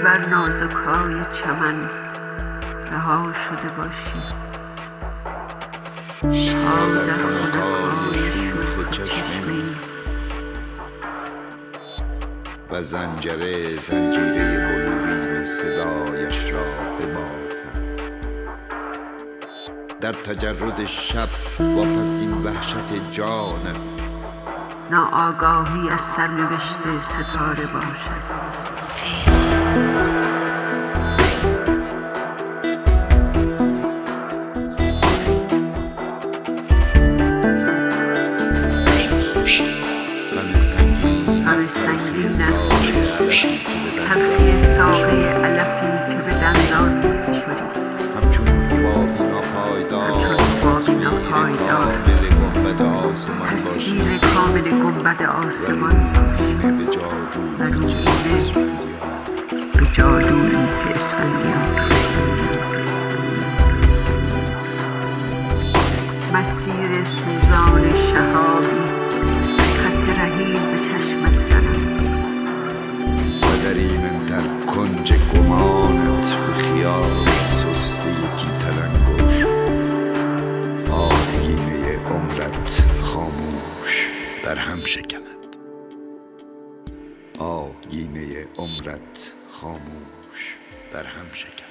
بر نازکای چمن رها شده باشی. تا در خانه‌های شوخ چشمی و زنجیره بلورین صدایش را ببافد. در تجرد شب و پس این وحشت جانت ناآگاهی از سرنوشت ستاره باشد. غم سنگین است تلخی ساقه علفی که به دندان فشرید. همچون حبابی ناپایدار تسخیر کامل گنبد آسمان باشد و روحیه به جادویی که اسفندیار. مسیر سوزان شهابی خط رحیل به چشمت زنم و در ایمن در کنج گمانت به خیال سسته یکی تلنگر آبگینه عمرت خاموش در هم شکند. آبگینه عمرت خاموش در هم شکند.